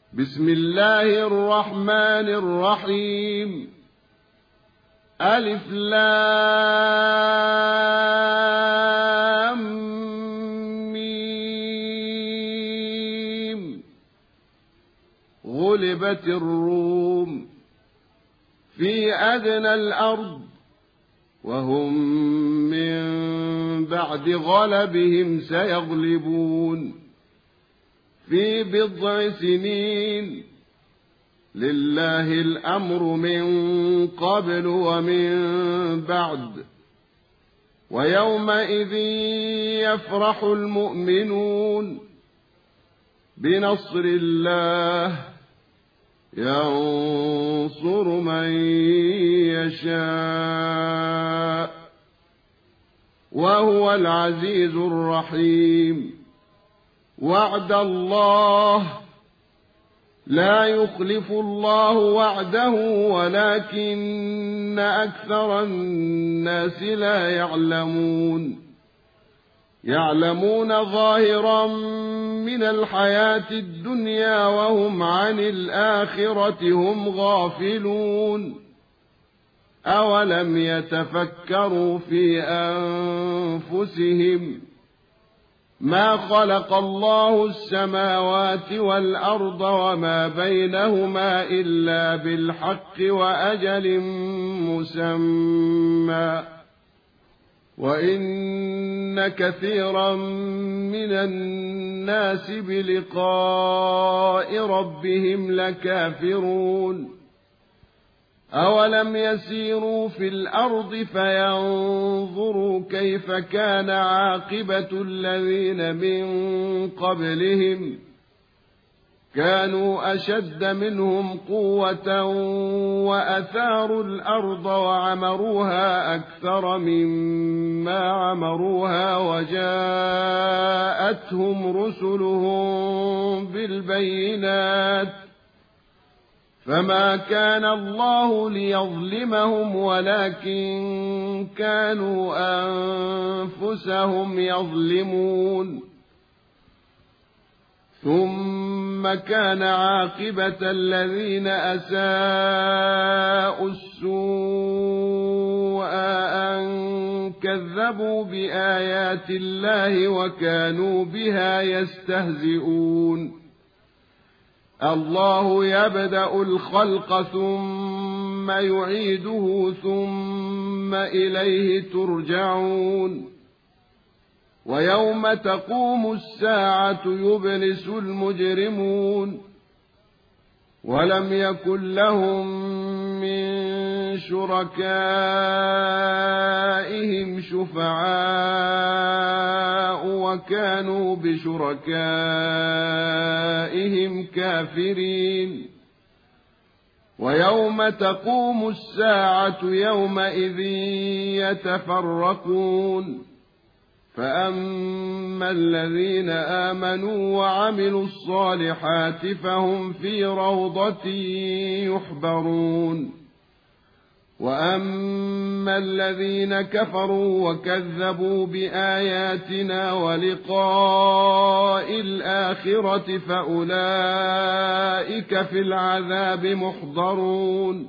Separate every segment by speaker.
Speaker 1: بسم الله الرحمن الرحيم. ألف لام ميم. غلبت الروم في أدنى الأرض وهم من بعد غلبهم سيغلبون في بضع سنين. لله الأمر من قبل ومن بعد. ويومئذ يفرح المؤمنون بنصر الله ينصر من يشاء وهو العزيز الرحيم. وعد الله لا يخلف الله وعده ولكن أكثر الناس لا يعلمون ظاهرا من الحياة الدنيا وهم عن الآخرة هم غافلون. أولم يتفكروا في أنفسهم ما خلق الله السماوات والأرض وما بينهما إلا بالحق وأجل مسمى وإن كثيرا من الناس بلقاء ربهم لكافرون. أولم يسيروا في الأرض فينظروا كيف كان عاقبة الذين من قبلهم كانوا أشد منهم قوة وأثاروا الأرض وعمروها أكثر مما عمروها وجاءتهم رسلهم بالبينات فما كان الله ليظلمهم ولكن كانوا أنفسهم يظلمون. ثم كان عاقبة الذين أساءوا السوء أن كذبوا بآيات الله وكانوا بها يستهزئون. الله يبدأ الخلق ثم يعيده ثم إليه ترجعون. ويوم تقوم الساعة يبلس المجرمون ولم يكن لهم من شركائهم شفعاء وكانوا بشركائهم كافرين. ويوم تقوم الساعة يومئذ يتفرقون فأما الذين آمنوا وعملوا الصالحات فهم في روضة يحبرون. وأما الذين كفروا وكذبوا بآياتنا ولقاء الآخرة فأولئك في العذاب محضرون.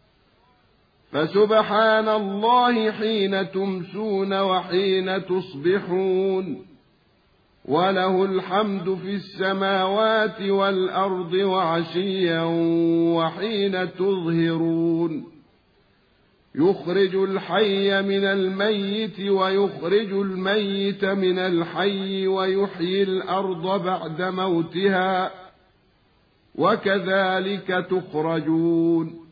Speaker 1: فسبحان الله حين تمسون وحين تصبحون وله الحمد في السماوات والأرض وعشيا وحين تظهرون. يخرج الحي من الميت ويخرج الميت من الحي ويحيي الأرض بعد موتها وكذلك تخرجون.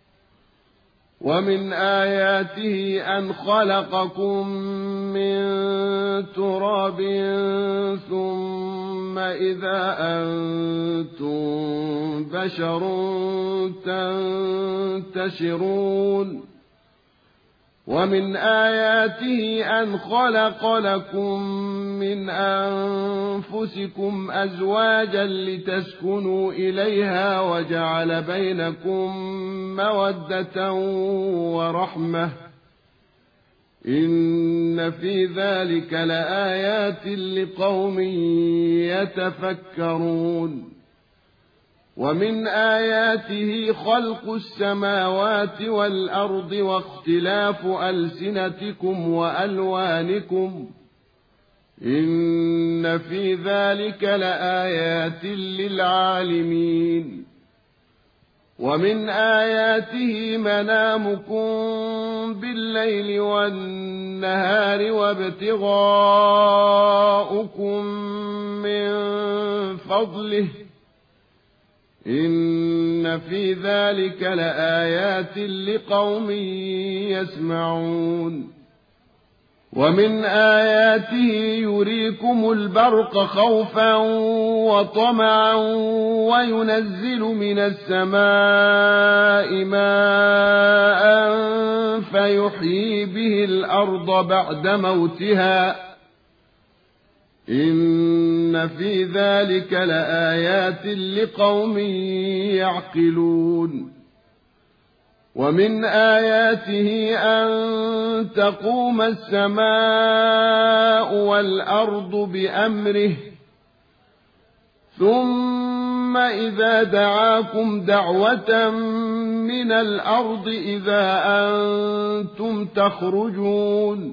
Speaker 1: ومن آياته أن خلقكم من تراب ثم إذا أنتم بشر تنتشرون. ومن آياته أن خلق لكم من أنفسكم أزواجا لتسكنوا إليها وجعل بينكم مودة ورحمة إن في ذلك لآيات لقوم يتفكرون ومن آياته خلق السماوات والأرض واختلاف ألسنتكم وألوانكم إن في ذلك لآيات للعالمين ومن آياته منامكم بالليل والنهار وابتغاؤكم من فضله إن في ذلك لآيات لقوم يسمعون ومن آياته يريكم البرق خوفا وطمعا وينزل من السماء ماء فيحيي به الأرض بعد موتها إن في ذلك لآيات لقوم يعقلون ومن آياته أن تقوم السماء والأرض بأمره ثم إذا دعاكم دعوة من الأرض إذا أنتم تخرجون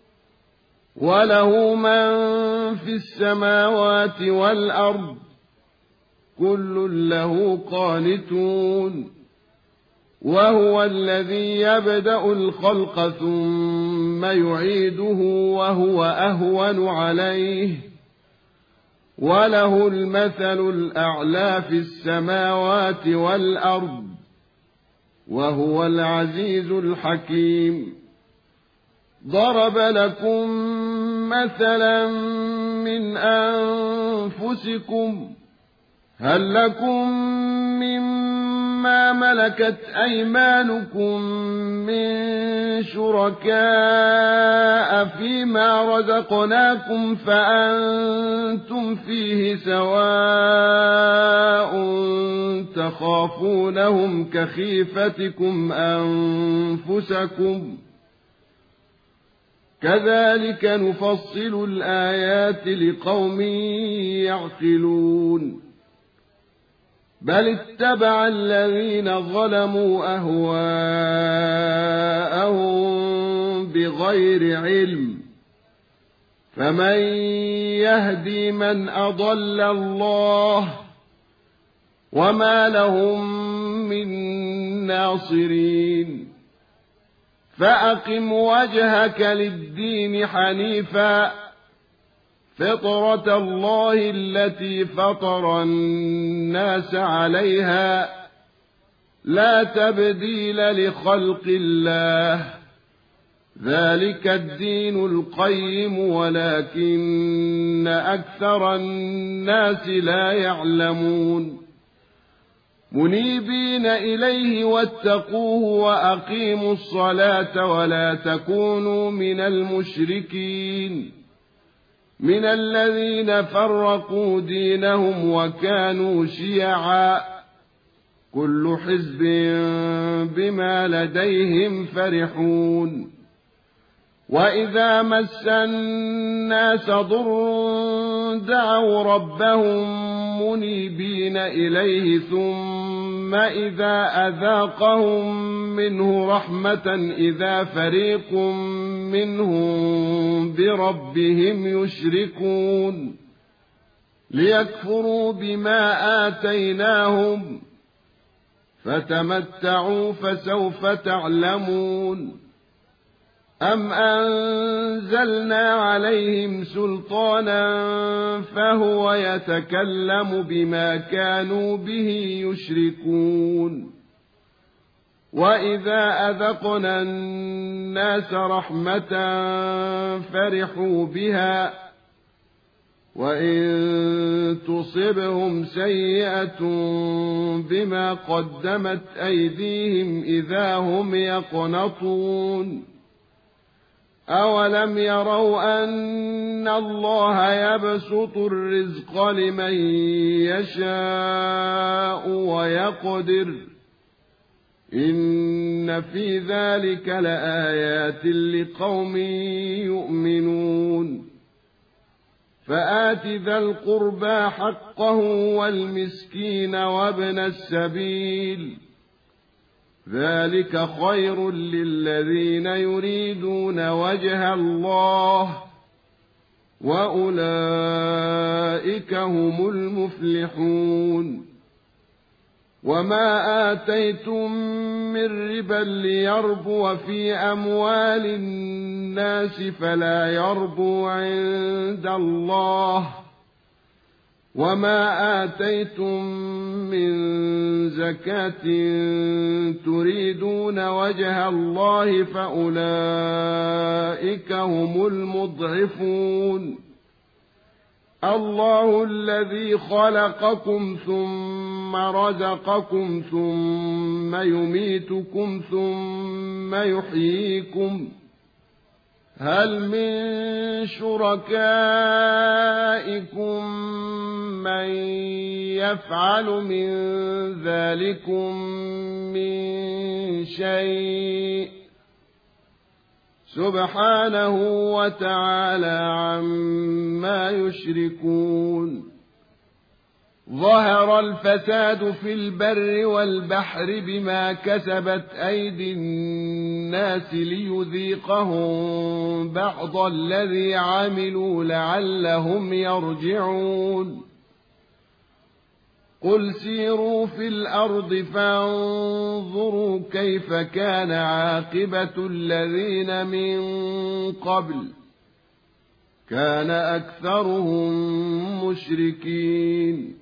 Speaker 1: وله من في السماوات والأرض كل له قانتون وهو الذي يبدأ الخلق ثم يعيده وهو أهون عليه وله المثل الأعلى في السماوات والأرض وهو العزيز الحكيم ضرب لكم مثلا من أنفسكم هل لكم مما ملكت أيمانكم من شركاء فيما رزقناكم فأنتم فيه سواء تخافونهم كخيفتكم أنفسكم كذلك نفصل الآيات لقوم يعقلون بل اتبع الذين ظلموا أهواءهم بغير علم فمن يهدي من أضل الله وما لهم من ناصرين فأقم وجهك للدين حنيفا فطرة الله التي فطر الناس عليها لا تبديل لخلق الله ذلك الدين القيم ولكن أكثر الناس لا يعلمون منيبين إليه واتقوه وأقيموا الصلاة ولا تكونوا من المشركين من الذين فرقوا دينهم وكانوا شيعا كل حزب بما لديهم فرحون وإذا مس الناس ضر دعوا ربهم منيبين إليه ثم إذا أذاقهم منه رحمة إذا فريق منهم بربهم يشركون ليكفروا بما آتيناهم فتمتعوا فسوف تعلمون أم أنزلنا عليهم سلطانا فهو يتكلم بما كانوا به يشركون وإذا أذقنا الناس رحمة فرحوا بها وإن تصبهم سيئة بما قدمت أيديهم إذا هم يقنطون أولم يروا أن الله يبسط الرزق لمن يشاء ويقدر إن في ذلك لآيات لقوم يؤمنون فآت ذا القربى حقه والمسكين وابن السبيل ذلك خير للذين يريدون وجه الله وأولئك هم المفلحون وما آتيتم من ربا ليربو في أموال الناس فلا يربو عند الله وما آتيتم من زكاة تريدون وجه الله فأولئك هم المضعفون الله الذي خلقكم ثم رزقكم ثم يميتكم ثم يحييكم هل من شركائكم من يفعل من ذلكم من شيء سبحانه وتعالى عما يشركون ظهر الفساد في البر والبحر بما كسبت أيدي الناس ليذيقهم بعض الذي عملوا لعلهم يرجعون قل سيروا في الأرض فانظروا كيف كان عاقبة الذين من قبل كان أكثرهم مشركين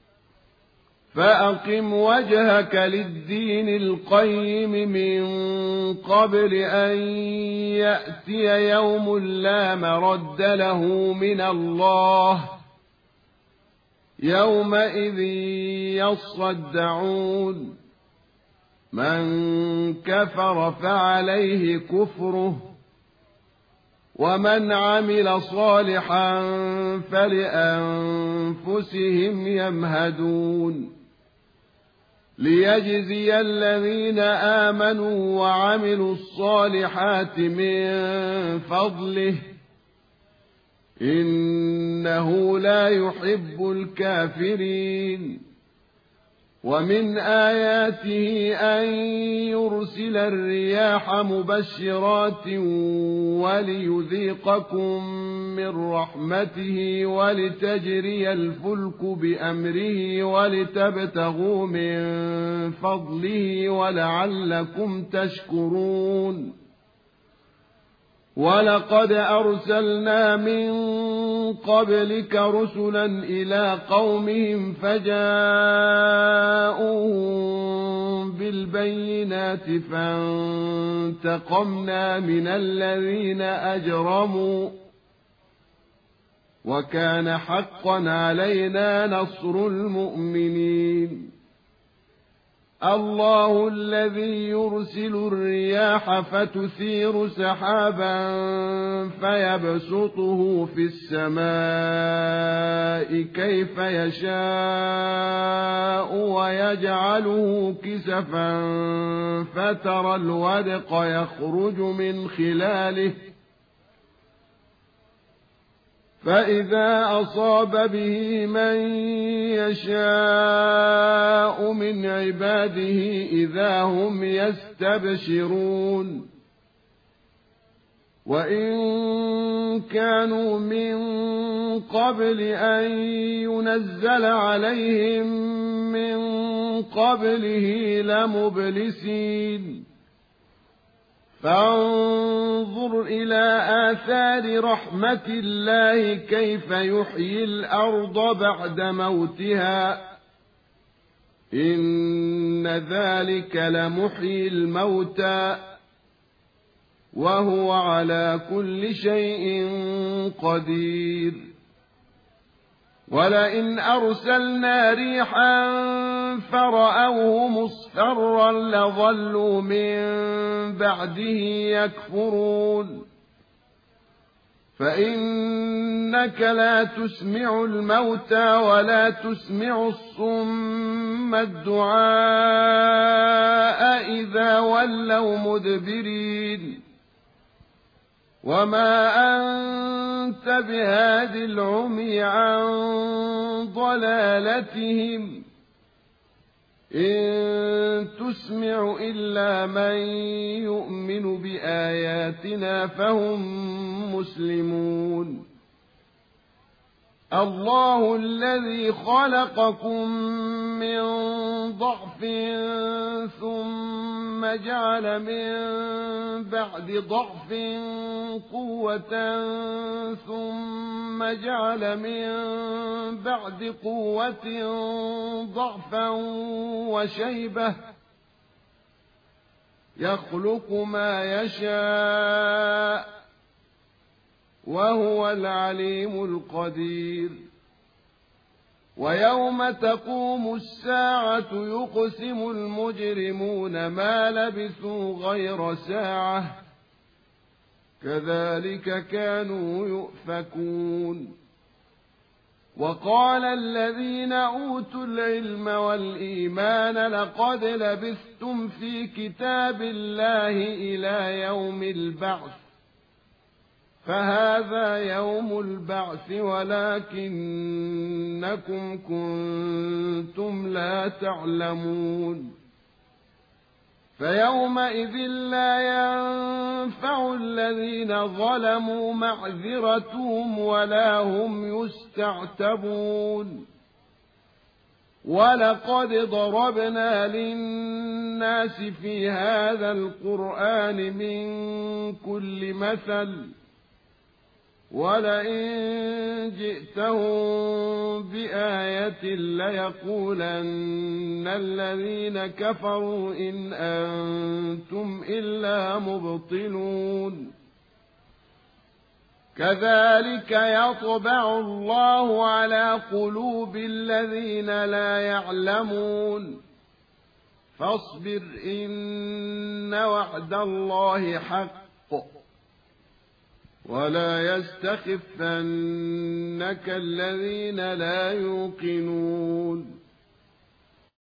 Speaker 1: فأقم وجهك للدين القيم من قبل أن يأتي يوم لا مرد له من الله يومئذ يصدعون من كفر فعليه كفره ومن عمل صالحا فلأنفسهم يمهدون ليجزي الذين آمنوا وعملوا الصالحات من فضله إنه لا يحب الكافرين ومن آياته أن يرسل الرياح مبشرات وليذيقكم من رحمته ولتجري الفلك بأمره ولتبتغوا من فضله ولعلكم تشكرون ولقد أرسلنا من قبلك رسلا إلى قومهم فجاءوهم بالبينات فانتقمنا من الذين أجرموا وكان حقا علينا نصر المؤمنين الله الذي يرسل الرياح فتثير سحابا فيبسطه في السماء كيف يشاء ويجعله كسفا فترى الودق يخرج من خلاله فإذا أصاب به من يشاء من عباده إذا هم يستبشرون وإن كانوا من قبل أن ينزل عليهم من قبله لمبلسين فانظر إلى آثار رحمة الله كيف يحيي الأرض بعد موتها إن ذلك لمحيي الموتى وهو على كل شيء قدير ولئن أرسلنا ريحا فرأوه مصفرا لظلوا من بعده يكفرون فإنك لا تسمع الموتى ولا تسمع الصم الدعاء إذا ولوا مدبرين وما أنت بهاد العمي عن ضلالتهم إن تسمع إلا من يؤمن بآياتنا فهم مسلمون الله الذي خلقكم من ضعف ثم جعل من بعد ضعف قوة ثم جعل من بعد قوة ضعفا وشيبة يخلق ما يشاء وهو العليم القدير ويوم تقوم الساعة يقسم المجرمون ما لبثوا غير ساعة كذلك كانوا يؤفكون وقال الذين أوتوا العلم والإيمان لقد لبثتم في كتاب الله إلى يوم البعث فهذا يوم البعث ولكنكم كنتم لا تعلمون فيومئذ لا ينفع الذين ظلموا معذرتهم ولا هم يستعتبون ولقد ضربنا للناس في هذا القرآن من كل مثل ولئن جئتهم بآية ليقولن الذين كفروا إن أنتم إلا مبطلون كذلك يطبع الله على قلوب الذين لا يعلمون فاصبر إن وعد الله حق ولا يستخفنك الذين لا يوقنون